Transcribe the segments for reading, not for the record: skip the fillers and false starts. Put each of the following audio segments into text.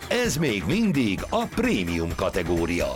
Ez még mindig a prémium kategória.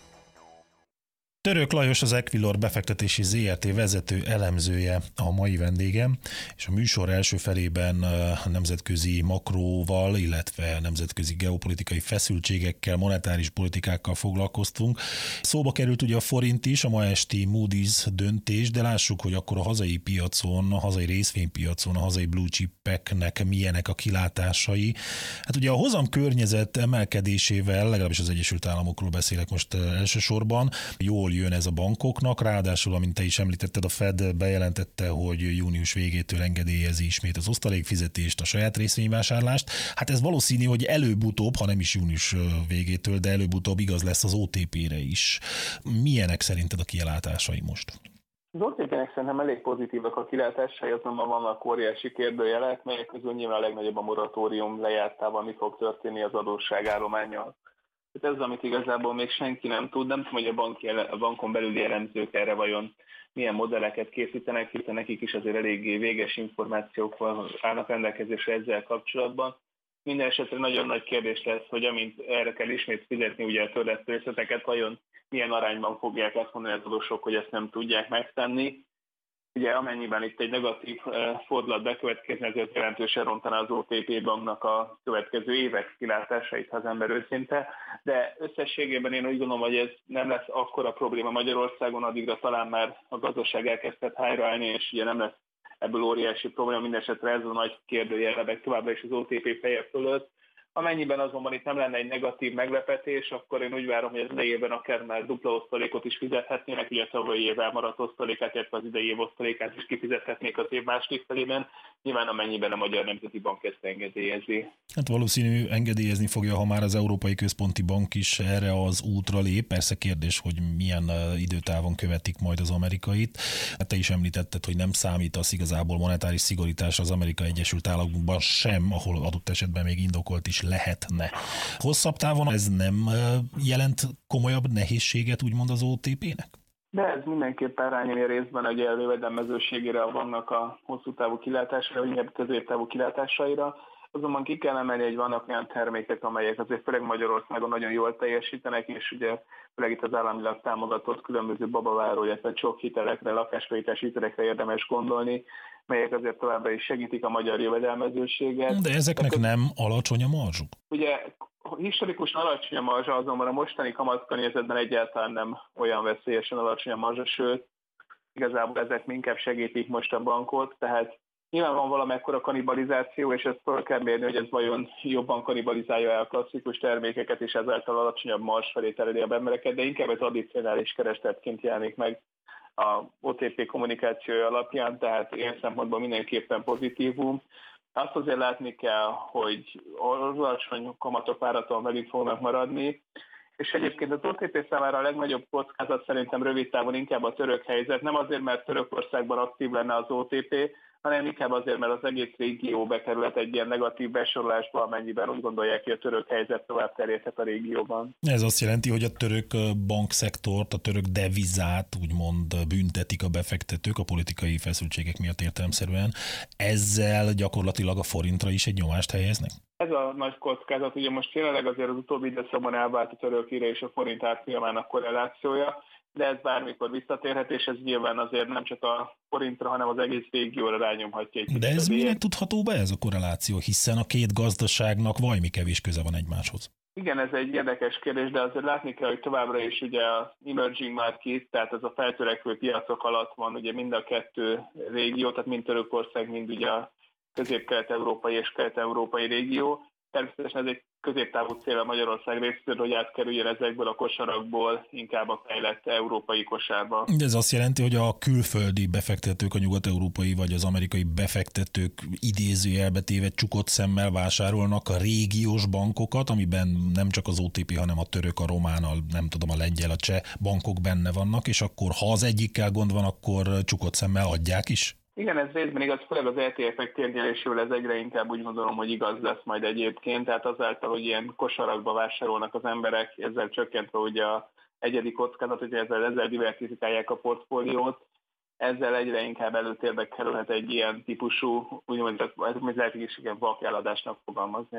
Török Lajos, az Equilor befektetési ZRT vezető elemzője a mai vendégem, és a műsor első felében nemzetközi makróval, illetve nemzetközi geopolitikai feszültségekkel, monetáris politikákkal foglalkoztunk. Szóba került ugye a forint is, a ma esti Moody's döntés, de lássuk, hogy akkor a hazai piacon, a hazai részvénypiacon, a hazai blue chipeknek milyenek a kilátásai. Hát ugye a hozam környezet emelkedésével, legalábbis az Egyesült Államokról beszélek most elsősorban, jól jön ez a bankoknak, ráadásul, amint te is említetted, a Fed bejelentette, hogy június végétől engedélyezi ismét az osztalékfizetést, a saját részvényvásárlást. Hát ez valószínű, hogy előbb-utóbb, ha nem is június végétől, de előbb-utóbb igaz lesz az OTP-re is. Milyenek szerinted a kilátásai most? Az OTP-nek szerintem elég pozitívak a kilátásai, azonban vannak óriási kérdőjelek, melyek közül nyilván a legnagyobb a moratórium lejártával, mi fog történni az adósságállománnyal. Ez az, amit igazából még senki nem tud. Nem tudom, hogy a bankon belüli elemzők erre vajon milyen modelleket készítenek, hiszen nekik is azért eléggé véges információk állnak rendelkezésre ezzel kapcsolatban. Minden esetre nagyon nagy kérdés lesz, hogy amint erre kell ismét fizetni ugye a törlesztő összeteket, vajon milyen arányban fogják azt mondani az adósok, hogy ezt nem tudják megtenni. Ugye amennyiben itt egy negatív fordulat bekövetkezne, ezért jelentősen rontaná az OTP banknak a következő évek kilátásait, ha az ember őszinte. De összességében én úgy gondolom, hogy ez nem lesz akkora probléma Magyarországon, addigra talán már a gazdaság elkezdett helyreállni, és ugye nem lesz ebből óriási probléma. Mindenesetre ez a nagy kérdőjel lebeg továbbra is az OTP feje fölött. Amennyiben azonban itt nem lenne egy negatív meglepetés, akkor én úgy várom, hogy az idei évben akár már dupla osztalékot is fizethetnének, ugye a tavalyi év elmaradt osztalékát, illetve az idei év osztalékát is kifizethetnék az év második felében, nyilván amennyiben a Magyar Nemzeti Bank ezt engedélyezi. Hát valószínű engedélyezni fogja, ha már az Európai Központi Bank is erre az útra lép. Persze kérdés, hogy milyen időtávon követik majd az amerikait. Hát te is említetted, hogy nem számítasz igazából monetáris szigorításra az Amerikai Egyesült Államokban sem, ahol adott esetben még indokolt is lehetne. Hosszabb távon ez nem jelent komolyabb nehézséget, úgymond az OTP-nek? De ez mindenképpen rányomja részben a jövedelmezőségére a banknak a hosszú távú kilátásra, vagy inkább középtávú kilátásaira. Azonban ki kell emelni, hogy vannak olyan termékek, amelyek azért főleg Magyarországon nagyon jól teljesítenek, és ugye főleg itt az államilag támogatott különböző babaváró, illetve csok hitelekre, lakásfejtés hitelekre érdemes gondolni, melyek azért továbbra is segítik a magyar jövedelmezőséget. De ezeknek nem alacsony a marzsuk? Ugye historikusan alacsony a marzsa, azonban a mostani kamatkörnyezetben egyáltalán nem olyan veszélyesen alacsony a marzsa, sőt, igazából ezek inkább segítik most a bankot, tehát nyilván van valamekkora kanibalizáció, és ezt fel kell mérni, hogy ez vajon jobban kanibalizálja a klasszikus termékeket, és ezáltal alacsonyabb marzs felé tereli a embereket, de inkább ez addicionális keresletként jelenik meg a OTP kommunikációja alapján, tehát ilyen szempontból mindenképpen pozitívum. Azt azért látni kell, hogy alacsony kamatok várhatóan velük fognak maradni, és egyébként az OTP számára a legnagyobb kockázat szerintem rövid távon inkább a török helyzet, nem azért, mert Törökországban aktív lenne az OTP, hanem inkább azért, mert az egész régió bekerülhet egy ilyen negatív besorolásba, amennyiben úgy gondolják, hogy a török helyzet tovább terjedhet a régióban. Ez azt jelenti, hogy a török bankszektort, a török devizát úgymond büntetik a befektetők a politikai feszültségek miatt értelemszerűen. Ezzel gyakorlatilag a forintra is egy nyomást helyeznek? Ez a nagy kockázat, ugye most jelenleg azért az utóbbi időszakban elvált a török lira és a forint árfolyamának korrelációja, de ez bármikor visszatérhet, és ez nyilván azért nem csak a forintra, hanem az egész régióra rányomhatja egy. De ez minek tudható be ez a korreláció, hiszen a két gazdaságnak vajmi kevés köze van egymáshoz? Igen, ez egy érdekes kérdés, de azért látni kell, hogy továbbra is ugye az emerging market, tehát ez a feltörekvő piacok alatt van ugye mind a kettő régió, tehát mind Törökország, mind ugye a közép-kelet-európai és kelet-európai régió. Természetesen ez egy középtávú cél a Magyarország részéről, hogy átkerüljön ezekből a kosarakból inkább a fejlett európai kosárba. De ez azt jelenti, hogy a külföldi befektetők, a nyugat-európai vagy az amerikai befektetők idézőjelbe téve csukott szemmel vásárolnak a régiós bankokat, amiben nem csak az OTP, hanem a török, a román, nem tudom, a lengyel, a cseh bankok benne vannak, és akkor ha az egyikkel gond van, akkor csukott szemmel adják is? Igen, ez részben igaz, főleg az ETF-ek térnyelésével ez egyre inkább úgy gondolom, hogy igaz lesz majd egyébként, tehát azáltal, hogy ilyen kosarakba vásárolnak az emberek, ezzel csökkentve ugye a egyedi kockázat, hogy ezzel diversifikálják a portfóliót, ezzel egyre inkább előtérbe kerülhet egy ilyen típusú, úgymond lehet is igen vakjeladásnak fogalmazni ezt.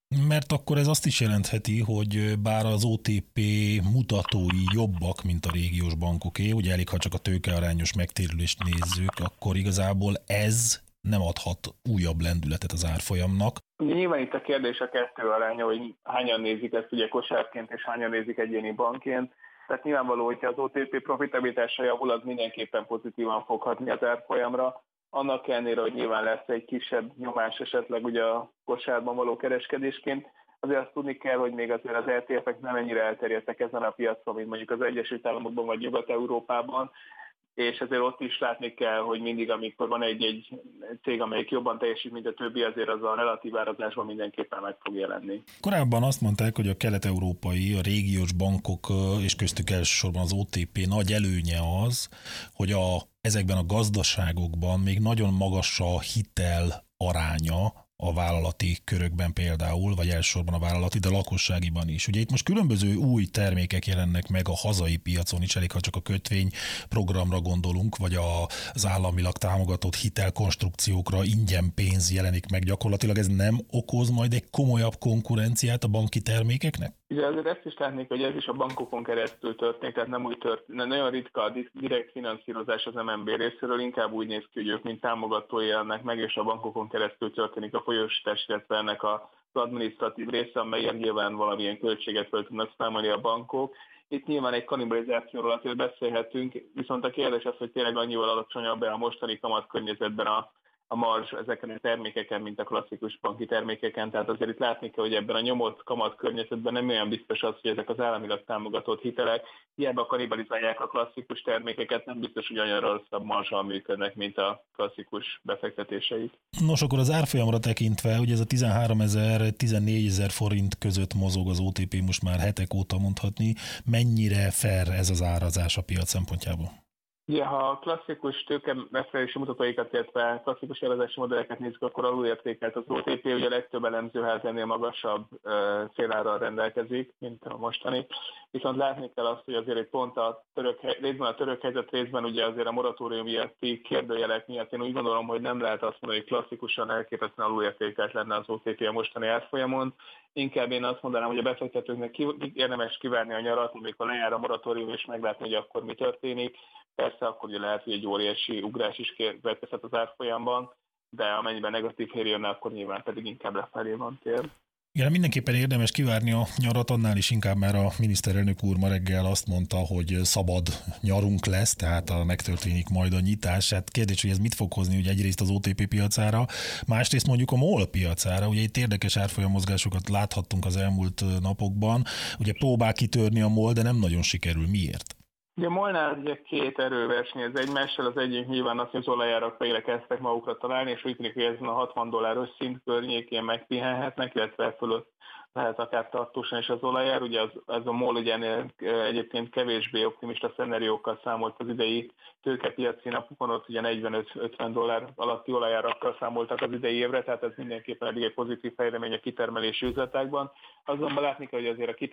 Mert akkor ez azt is jelentheti, hogy bár az OTP mutatói jobbak, mint a régiós bankoké, ugye elég, ha csak a tőkearányos megtérülést nézzük, akkor igazából ez nem adhat újabb lendületet az árfolyamnak. Nyilván itt a kérdés a kettő aránya, hogy hányan nézik ezt ugye kosárként, és hányan nézik egyéni bankként. Tehát nyilvánvaló, hogyha az OTP profitabilitása javul, az mindenképpen pozitívan fog hatni az árfolyamra. Annak ellenére, hogy nyilván lesz egy kisebb nyomás esetleg ugye a kosárban való kereskedésként, azért azt tudni kell, hogy még azért az ETF-ek nem ennyire elterjedtek ezen a piacon, mint mondjuk az Egyesült Államokban vagy Nyugat-Európában, és azért ott is látni kell, hogy mindig, amikor van egy cég, amelyik jobban teljesít, mint a többi, azért az a relatív árazásban mindenképpen meg fog jelenni. Korábban azt mondták, hogy a kelet-európai, a régiós bankok, és köztük elsősorban az OTP nagy előnye az, hogy ezekben a gazdaságokban még nagyon magas a hitel aránya, a vállalati körökben például, vagy elsősorban a vállalati, de lakosságiban is. Ugye itt most különböző új termékek jelennek meg a hazai piacon is, elég ha csak a kötvényprogramra gondolunk, vagy az államilag támogatott hitelkonstrukciókra ingyen pénz jelenik meg gyakorlatilag. Ez nem okoz majd egy komolyabb konkurenciát a banki termékeknek? Ugye azért ezt is látnék, hogy ez is a bankokon keresztül történik, tehát nem úgy történik. Nagyon ritka a direkt finanszírozás az MNB részéről, inkább úgy néz ki, hogy ők mint támogatói jelennek meg, és a bankokon keresztül történik a folyósítás, illetve ennek az adminisztratív része, amelyen nyilván valamilyen költséget fel tudnak számolni a bankok. Itt nyilván egy kannibalizációról azért beszélhetünk, viszont a kérdés az, hogy tényleg annyival alacsonyabb a mostani kamatkörnyezetben a marzs ezeken a termékeken, mint a klasszikus banki termékeken. Tehát azért itt látni kell, hogy ebben a nyomott kamat környezetben nem olyan biztos az, hogy ezek az államilag támogatott hitelek hiába kannibalizálják a klasszikus termékeket, nem biztos, hogy olyan rosszabb marzsal működnek, mint a klasszikus befektetéseik. Nos, akkor az árfolyamra tekintve, hogy ez a 13 000, 14 000 forint között mozog az OTP most már hetek óta mondhatni, mennyire fair ez az árazás a piac szempontjából? Ugye, ha a klasszikus tőkemegfelelési mutatóikat, illetve klasszikus árazási modelleket nézzük, akkor alulértékelt az OTP, ugye a legtöbb elemzőház ennél magasabb célárral rendelkezik, mint a mostani. Viszont látni kell azt, hogy azért egy pont részben a török helyzet, részben ugye azért a moratórium miatti kérdőjelek miatt én úgy gondolom, hogy nem lehet azt mondani, hogy klasszikusan elképesztően alulértékelt lenne az OTP a mostani árfolyamon. Inkább én azt mondanám, hogy a befektetőknek érdemes kivárni a nyarat, amikor lejár a moratórium, és meglátni, hogy akkor mi történik. Persze akkor ugye lehet, hogy egy óriási ugrás is következhet az árfolyamban, de amennyiben negatív hír jönne, akkor nyilván pedig inkább lefelé van tér. Igen, mindenképpen érdemes kivárni a nyarat, annál is inkább, mert a miniszterelnök úr ma reggel azt mondta, hogy szabad nyarunk lesz, tehát megtörténik majd a nyitás. Hát kérdés, hogy ez mit fog hozni, ugye egyrészt az OTP piacára, másrészt mondjuk a MOL piacára. Ugye itt érdekes árfolyamozgásokat láthattunk az elmúlt napokban. Ugye próbál kitörni a MOL, de nem nagyon sikerül. Miért? Ugye a MOL-nál ugye két erő versenyez egymással, az egyik nyilván az, hogy az olajárak fejre kezdtek magukra találni, és úgy tűnik, hogy ezen a $60 szint környékén megpihenhetnek, illetve fölött lehet akár tartósan is az olajár. Ugye ez a MOL ugye egyébként kevésbé optimista szeneriókkal számolt az idei tőkepiaci napokon, ott ugye $45-50 alatti olajárakkal számoltak az idei évre, tehát ez mindenképpen eddig egy pozitív fejlemény a kitermelési üzletekben. Azonban látni kell, hogy azért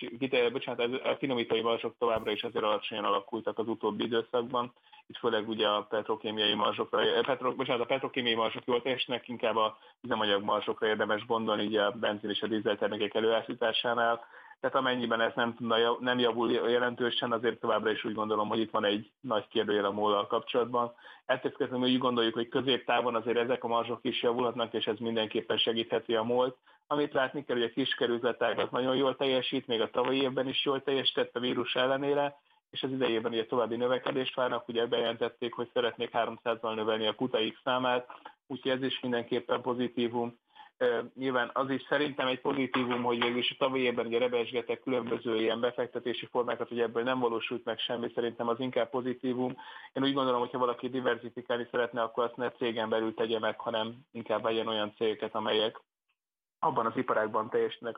a finomítói marzsok továbbra is azért alacsonyan alakultak az utóbbi időszakban. Itt főleg ugye a petrokémiai marzsokra, a petrokémiai marzsok jól teljesnek, inkább a üzemanyag marzsokra érdemes gondolni, ugye a benzin és a dízeltermékek előállításánál. Tehát amennyiben ez nem javul jelentősen, azért továbbra is úgy gondolom, hogy itt van egy nagy kérdőjel a MOL-al kapcsolatban. Ettől függetlenül úgy gondoljuk, hogy középtávon azért ezek a marzsok is javulhatnak, és ez mindenképpen segítheti a MOL-t. Amit látni kell, hogy a kiskerüzletágat nagyon jól teljesít, még a tavalyi évben is jól teljesített a vírus ellenére, és az idejében ugye további növekedést várnak, ugye bejelentették, hogy szeretnék 300-val növelni a kutaik számát, úgyhogy ez is mindenképpen pozitívum. Nyilván az is szerintem egy pozitívum, hogy végülis a tavalyi évben ugye rebesgettek különböző ilyen befektetési formákat, hogy ebből nem valósult meg semmi, szerintem az inkább pozitívum. Én úgy gondolom, hogy ha valaki diversifikálni szeretne, akkor azt ne cégen belül tegye meg, hanem inkább vegyen olyan cégeket, amelyek abban az iparágban teljesítenek,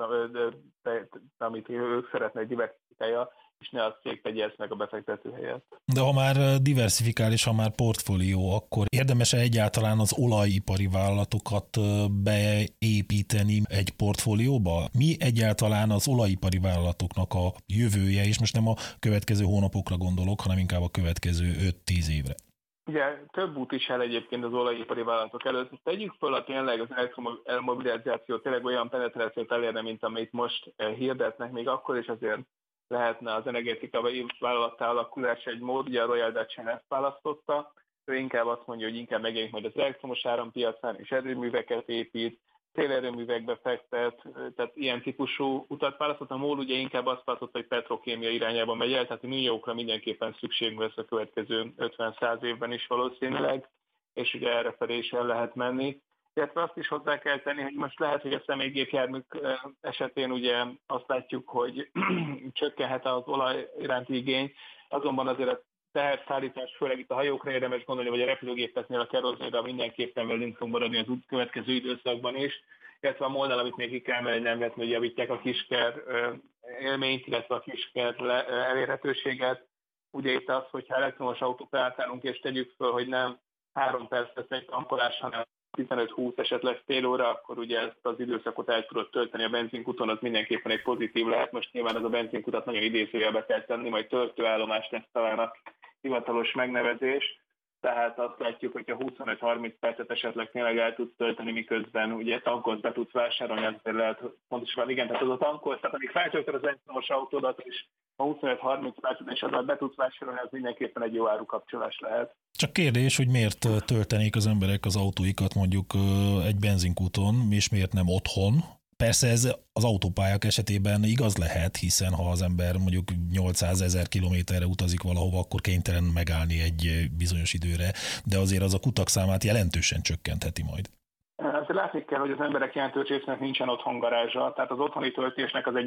amit ők szeretnek diversifikálja, és ne a cég tegye ezt meg a befektető helyett. De ha már diversifikál és ha már portfólió, akkor érdemes-e egyáltalán az olajipari vállalatokat beépíteni egy portfólióba? Mi egyáltalán az olajipari vállalatoknak a jövője, és most nem a következő hónapokra gondolok, hanem inkább a következő 5-10 évre? Ugye több út is el egyébként az olajipari vállalatok előtt. Tegyük föl, a tényleg az elektromobilizáció tényleg olyan penetrációt elérne, mint amit most hirdetnek, még akkor is azért lehetne az energetikai vállalattá alakulás egy mód, ugye a Royal Dutch ezt választotta, ő inkább azt mondja, hogy inkább megjelenik majd az elektromos árampiacán, és erőműveket épít, szélerőművekbe fektet, tehát ilyen típusú utat választott. A MOL ugye inkább azt választotta, hogy petrokémia irányába megy el, tehát a műanyagokra mindenképpen szükség lesz a következő 50-100 évben is valószínűleg, és ugye errefelé is el lehet menni. Illetve azt is hozzá kell tenni, hogy most lehet, hogy a személygépjárműk esetén ugye azt látjuk, hogy csökkenhet az olaj iránti igény, azonban azért a teherszállítás, főleg itt a hajókra érdemes gondolni, vagy a repülőgépeknél a kerozinra mindenképpen velünk fog maradni az következő időszakban is, illetve a MOL-nál, amit még ki kell emelni, nem vetni, hogy javítják a kisker élményt, illetve a kisker elérhetőséget. Ugye itt az, hogyha elektromos autót átállunk, és tegyük föl, hogy nem 3 perc lesz egy tankolás, hanem 15-20, esetleg fél óra, akkor ugye ezt az időszakot el tudod tölteni a benzinkuton, az mindenképpen egy pozitív lehet. Most nyilván ez a benzinkutat nagyon idézőjelbe kell tenni, majd töltőállomás lesz talán a hivatalos megnevezés. Tehát azt látjuk, hogy a 25-30 percet esetleg tényleg el tudsz tölteni, miközben ugye tankolsz, be tudsz vásárolni, azért lehet pontosan igen, tehát az a tankolsz, tehát amíg feltöltöd az elektromos autódat, és a 25-30 percet és azzal be tudsz vásárolni, az mindenképpen egy jó árukapcsolás lehet. Csak kérdés, hogy miért töltenék az emberek az autóikat mondjuk egy benzinkúton, és miért nem otthon? Persze ez az autópályák esetében igaz lehet, hiszen ha az ember mondjuk 800 000 kilométerre utazik valahova, akkor kénytelen megállni egy bizonyos időre, de azért az a kutak számát jelentősen csökkentheti majd. Azért látni kell, hogy az emberek jelentős résznek nincsen otthon garázsa, tehát az otthoni töltésnek az egy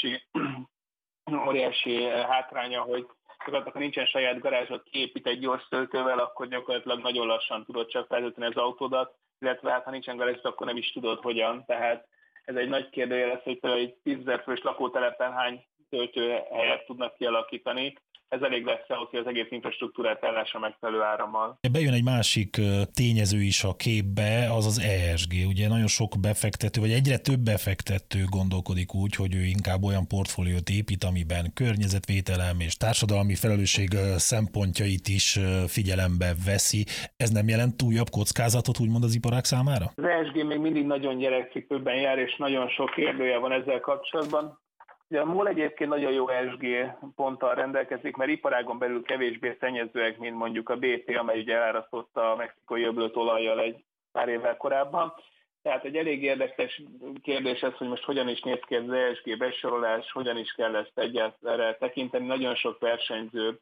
óriási hátránya, hogy ha nincsen saját garázsot, kiépít egy gyors töltővel, akkor gyakorlatilag nagyon lassan tudod csak feltölteni az autódat, illetve hát, ha nincsen garázsot, akkor nem is tudod hogyan. Tehát ez egy nagy kérdője lesz, hogy például egy 10 000 fős lakótelepen hány töltőhelyet tudnak kialakítani. Ez elég lesz ahhoz, hogy az egész infrastruktúrát ellássa megfelelő árammal. Bejön egy másik tényező is a képbe, az az ESG. Ugye nagyon sok befektető, vagy egyre több befektető gondolkodik úgy, hogy ő inkább olyan portfóliót épít, amiben környezetvédelem és társadalmi felelősség szempontjait is figyelembe veszi. Ez nem jelent újabb kockázatot, úgymond az iparág számára? Az ESG még mindig nagyon gyerekcipőben jár, és nagyon sok kérdője van ezzel kapcsolatban. Ugye a MOL egyébként nagyon jó ESG ponttal rendelkezik, mert iparágon belül kevésbé szennyezőek, mint mondjuk a BP, amely ugye elárasztotta a mexikói öblöt olajjal egy pár évvel korábban. Tehát egy elég érdekes kérdés ez, hogy most hogyan is néz ki az ESG besorolás, hogyan is kell ezt egyáltalán tekinteni. Nagyon sok versenyző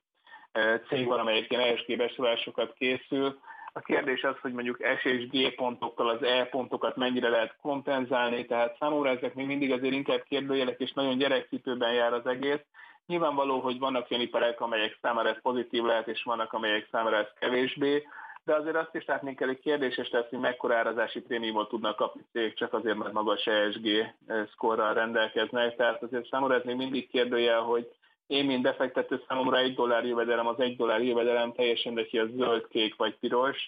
cég van, amelyek ilyen ESG besorolásokat készül. A kérdés az, hogy mondjuk S és G pontokkal az E pontokat mennyire lehet kompenzálni, tehát számomra ezek még mindig azért inkább kérdőjelek, és nagyon gyerekcipőben jár az egész. Nyilvánvaló, hogy vannak olyan iparák, amelyek számára ez pozitív lehet, és vannak, amelyek számára ez kevésbé, de azért azt is látni kell, hogy kérdéses lesz, hogy mekkora árazási prémiumot tudnak kapni cég, csak azért, mert magas ESG szkorral rendelkeznek. Tehát azért számomra ez még mindig kérdőjel, hogy én, mint befektető, számomra $1 jövedelem az $1 jövedelem, teljesen mindegy, az zöld, kék vagy piros.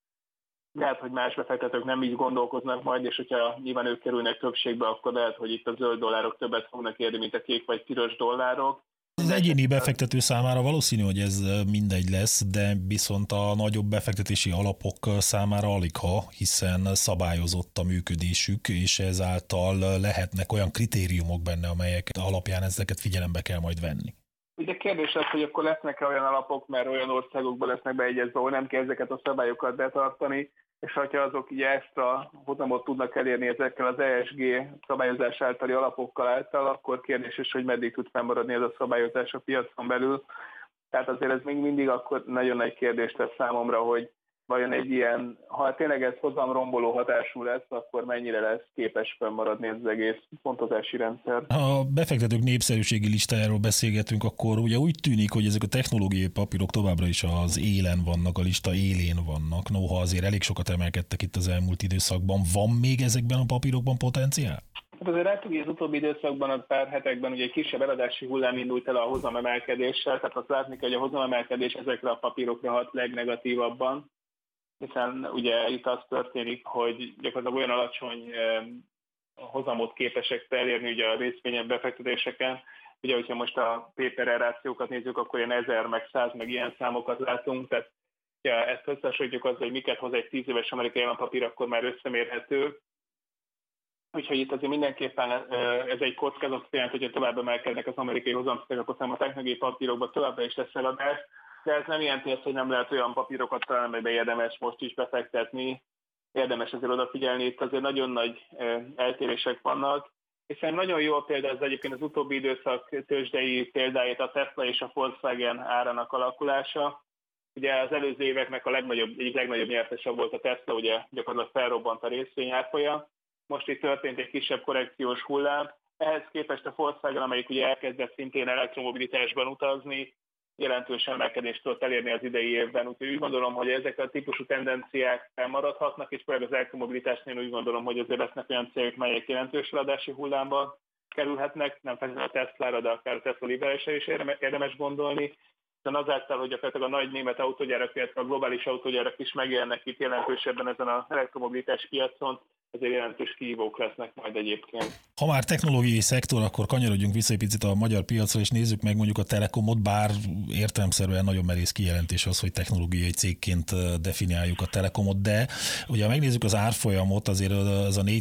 Lehet, hogy más befektetők nem így gondolkoznak majd, és hogyha nyilván ők kerülnek többségbe, akkor lehet, hogy itt a zöld dollárok többet fognak érni, mint a kék vagy piros dollárok. Az egyéni befektető számára valószínű, hogy ez mindegy lesz, de viszont a nagyobb befektetési alapok számára aligha, hiszen szabályozott a működésük, és ezáltal lehetnek olyan kritériumok benne, amelyek alapján ezeket figyelembe kell majd venni. Ugye kérdés az, hogy akkor lesznek olyan alapok, mert olyan országokban lesznek beegyezve, ahol nem kell ezeket a szabályokat betartani, és ha azok így extra hozamot tudnak elérni ezekkel az ESG szabályozás általi alapokkal által, akkor kérdéses, hogy meddig tud fennmaradni ez a szabályozás a piacon belül. Tehát azért ez még mindig akkor nagyon nagy kérdés tesz számomra, hogy vajon egy ilyen, ha tényleg ez hozamromboló hatású lesz, akkor mennyire lesz képes fennmaradni ez az egész pontozási rendszer. Ha a befektetők népszerűségi listájáról beszélgetünk, akkor ugye úgy tűnik, hogy ezek a technológiai papírok továbbra is az élen vannak, a lista élén vannak. Noha azért elég sokat emelkedtek itt az elmúlt időszakban. Van még ezekben a papírokban potenciál? Hát azért láttuk, hogy az utóbbi időszakban, a pár hetekben ugye egy kisebb eladási hullám indult el a hozamemelkedéssel, tehát azt látni kell, hogy a hozamemelkedés ezekre a papírokra hat legnegatívabban, hiszen ugye itt az történik, hogy gyakorlatilag olyan alacsony hozamot képesek elérni ugye a részvényes befektetéseken. Ugye, hogyha most a paper rációkat nézzük, akkor ilyen 1000, meg 100, meg ilyen számokat látunk, tehát Ja, ezt összehasonlítjuk azzal, hogy miket hoz egy 10 éves amerikai állampapír, akkor már összemérhető. Úgyhogy itt azért mindenképpen ez egy kockázat jelent, hogyha tovább emelkednek az amerikai hozamszintek, akkor szerintem a technológiai papírokban továbbra is lesz eladás, de ez nem jelenti azt, hogy nem lehet olyan papírokat találni, amelybe érdemes most is befektetni, érdemes azért odafigyelni, itt azért nagyon nagy eltérések vannak, és szerintem nagyon jó példa ez egyébként az utóbbi időszak tőzsdei példáit, a Tesla és a Volkswagen árának alakulása. Ugye az előző éveknek egyik legnagyobb nyertese volt a Tesla, ugye gyakorlatilag felrobbant a részvény árfolya. Most itt történt egy kisebb korrekciós hullám. Ehhez képest a Volkswagen, amelyik ugye elkezdett szintén elektromobilitásban utazni, jelentős emelkedést tudott elérni az idei évben. Úgyhogy úgy gondolom, hogy ezek a típusú tendenciák maradhatnak, és például az elektromobilitásnél úgy gondolom, hogy azért lesznek olyan cégek, melyek jelentős eladási hullámba kerülhetnek, nem feltétlenül a Tesla-ra, de akár a Tesla Liberesre is érdemes gondolni. De azáltal, hogy a nagy német autógyárak, illetve a globális autógyárak is megjelennek itt jelentősebben ezen az elektromobilitás piacon, ezért jelentős kihívók lesznek majd egyébként. Ha már technológiai szektor, akkor kanyarodjunk vissza egy picit a magyar piacra, és nézzük meg mondjuk a Telekomot, bár értelemszerűen nagyon merész kijelentés az, hogy technológiai cégként definiáljuk a Telekomot, de ugye ha megnézzük az árfolyamot, azért az a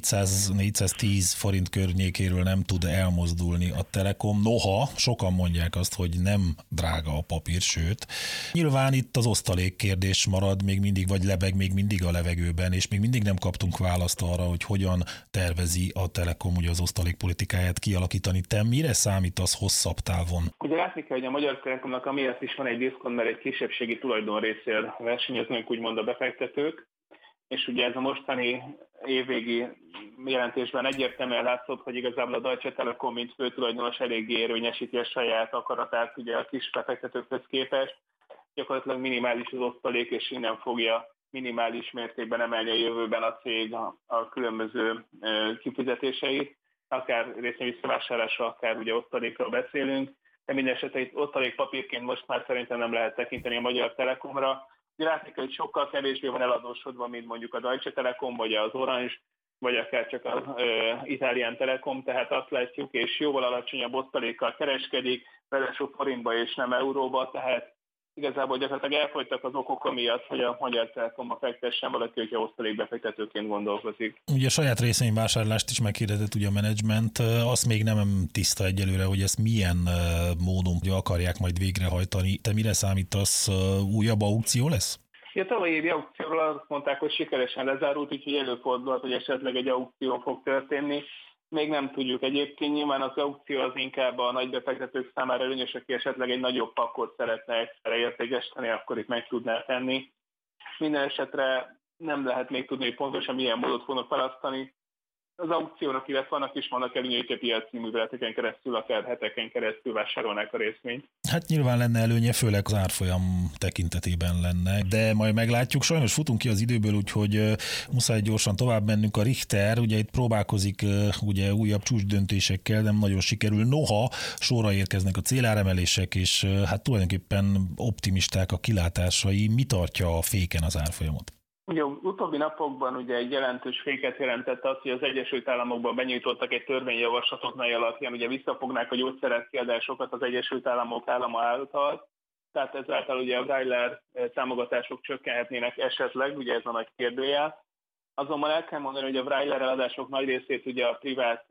400-410 forint környékéről nem tud elmozdulni a Telekom. Noha sokan mondják azt, hogy nem drága a papír, sőt. Nyilván itt az osztalék kérdés marad még mindig, vagy lebeg még mindig a levegőben, és még mindig nem kaptunk választ arra, hogy hogyan tervezi a Telekom ugye az osztalékpolitikáját kialakítani. Te mire számítasz hosszabb távon? Ugye látni kell, hogy a Magyar Telekomnak amiatt is van egy diszkont, mert egy kisebbségi tulajdonrészér versenyeznek úgymond a befektetők, és ugye ez a mostani évvégi jelentésben egyértelműen látszott, hogy igazából a Deutsche Telekom, mint főtulajdonos eléggé érvényesíti a saját akaratát ugye a kis befektetőkhöz képest. Gyakorlatilag minimális az osztalék, és innen fogja minimális mértékben emelni a jövőben a cég a különböző kifizetéseit, akár részvény visszavásárlásra, akár ugye osztalékról beszélünk, de minden esetre itt osztalékpapírként most már szerintem nem lehet tekinteni a Magyar Telekomra. Ugye látni kell, hogy sokkal kevésbé van eladósodva, mint mondjuk a Deutsche Telekom, vagy az Orange, vagy akár csak az Italian Telekom, tehát azt látjuk, és jóval alacsonyabb osztalékkal kereskedik, ráadásul forintba és nem euróba, tehát igazából gyakorlatilag elfogytak az okok amiatt, hogy a Magyar Telekomba fektessen valaki, hogyha osztalékbefektetőként gondolkozik. Ugye a saját részvényvásárlást is meghirdetett ugye a menedzsment, azt még nem tiszta egyelőre, hogy ezt milyen módon akarják majd végrehajtani. Te mire számítasz, újabb aukció lesz? A tavalyi évi aukcióról azt mondták, hogy sikeresen lezárult, úgyhogy előfordulhat, hogy esetleg egy aukció fog történni. Még nem tudjuk egyébként, nyilván az aukció az inkább a nagy befektetők számára előnyös, aki esetleg egy nagyobb pakot szeretne egyszerre értékesíteni, akkor itt meg tudná tenni. Minden esetre nem lehet még tudni, hogy pontosan milyen módot fognak felasztani. Az aukciónak, illetve vannak előnyei, hogy a piaci műveleteken keresztül, akár heteken keresztül vásárolnák a részvényt. Hát nyilván lenne előnye, főleg az árfolyam tekintetében lenne, de majd meglátjuk. Sajnos futunk ki az időből, úgyhogy muszáj gyorsan tovább mennünk. A Richter, ugye itt próbálkozik ugye újabb csúcsdöntésekkel, nem nagyon sikerül. Noha sorra érkeznek a céláremelések, és hát tulajdonképpen optimisták a kilátásai. Mi tartja a féken az árfolyamot? Ugye utóbbi napokban ugye egy jelentős féket jelentett az, hogy az Egyesült Államokban benyújtottak egy törvényjavaslatot, mely alapján ugye visszafognák a gyógyszerek kiadásokat az Egyesült Államok állama által. Tehát ezáltal ugye a Wrangler támogatások csökkenhetnének esetleg, ugye ez a nagy kérdőjel. Azonban el kell mondani, hogy a Wrangler eladások nagy részét ugye a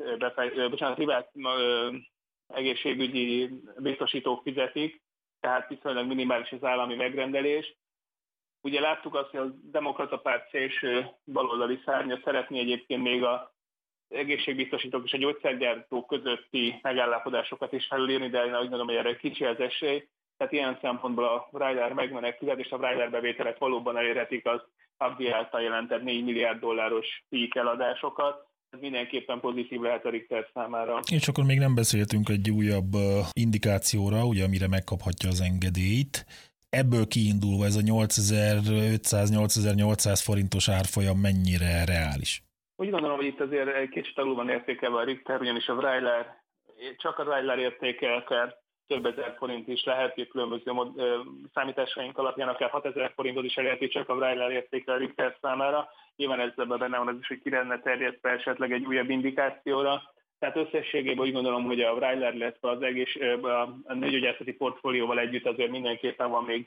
privát egészségügyi biztosítók fizetik, tehát viszonylag minimális az állami megrendelés. Ugye láttuk azt, hogy a Demokrata Párt szélső baloldali szárnya szeretné egyébként még az egészségbiztosítók és a gyógyszergyártók közötti megállapodásokat is felülírni, de én úgy gondolom, hogy erre kicsi az esély. Tehát ilyen szempontból a Wrangler megmenekülhet, és a Wrangler bevételek valóban elérhetik az AbbVie által jelentett $4 milliárd peak eladásokat. Ez mindenképpen pozitív lehet a Richter számára. És akkor még nem beszéltünk egy újabb indikációra, ugye, amire megkaphatja az engedélyt. Ebből kiindulva ez a 8500-8800 forintos árfolyam mennyire reális? Úgy gondolom, hogy itt azért egy kicsit alul van értékelve a Richter, ugyanis a Wrangler, csak a Wrangler értéke akár több ezer forint is lehet, hogy különböző számításaink alapján akár 6000 forintot is elérheti csak a Wrangler értéke a Richter számára. Nyilván ezzel benne van az is, hogy ki lenne terjedve esetleg egy újabb indikációra. Tehát összességében úgy gondolom, hogy a Wrangler, illetve a nőgyógyászati portfólióval együtt azért mindenképpen van még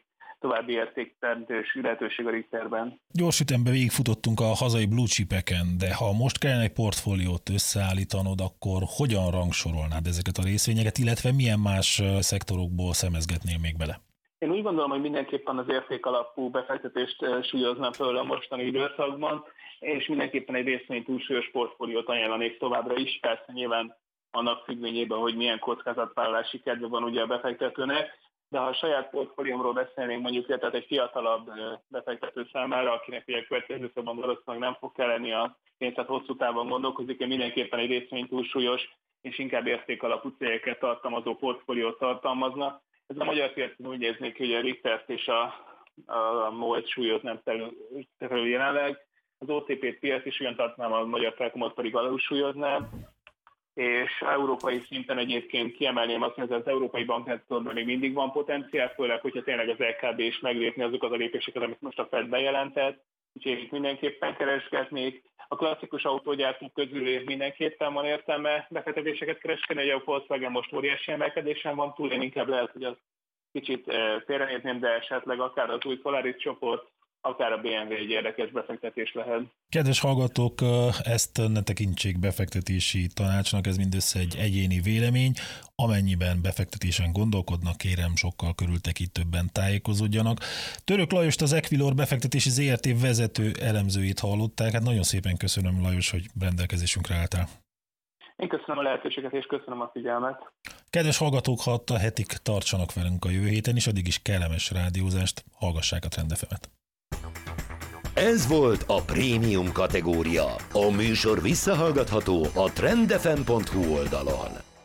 további értékteremtős lehetőség a Richterben. Gyors ütembe végigfutottunk a hazai blue chipeken, de ha most kellene egy portfóliót összeállítanod, akkor hogyan rangsorolnád ezeket a részvényeket, illetve milyen más szektorokból szemezgetnél még bele? Én úgy gondolom, hogy mindenképpen az értékalapú befektetést súlyoznám föl a mostani időszakban, és mindenképpen egy részvény túlsúlyos portfóliót ajánlanék továbbra is, persze nyilván annak függvényében, hogy milyen kockázatvállalási kedve van ugye a befektetőnek, de ha a saját portfóliómról beszélnénk mondjuk, tehát egy fiatalabb befektető számára, akinek ugye következő szóban valószínűleg nem fog kelleni a pénz, tehát hosszú távon gondolkozik, én mindenképpen egy részvény túlsúlyos és inkább értékalapú cégeket tartalmazó portfóliót tartalmazna. Ez a magyar piacon úgy néznék, hogy a Richtert és a MOL-t súlyoznám felül jelenleg, az OTP-t piac is olyan tartanám, a Magyar Telekomot pedig alul súlyoznám, és európai szinten egyébként kiemelném azt, hogy az európai bankrendszerben még mindig van potenciál, főleg, hogyha tényleg az LKB is meglépni azokat a lépéseket, amit most a Fed bejelentett, úgyhogy itt mindenképpen keresgetnék. A klasszikus autógyártók közül mindenképpen van értelme befektetéseket kereskedni, a Volkswagen most óriási emelkedésen van túl, én inkább lehet, hogy az kicsit félrenézném, de esetleg akár az új Polaris csoport, akár a BMW egy érdekes befektetés lehet. Kedves hallgatók, ezt ne tekintsék befektetési tanácsnak, ez mindössze egy egyéni vélemény. Amennyiben befektetésen gondolkodnak, kérem sokkal körültekintőbben tájékozódjanak. Török Lajost, az Equilor befektetési ZRT vezető elemzőjét hallották. Hát nagyon szépen köszönöm, Lajos, hogy rendelkezésünkre álltál. Én köszönöm a lehetőséget, és köszönöm a figyelmet. Kedves hallgatók, ha adta hetik, tartsanak velünk a jövő héten, és addig is kellemes rádiózást, hallgassák a Trend FM-et. Ez volt a prémium kategória. A műsor visszahallgatható a trendfm.hu oldalon.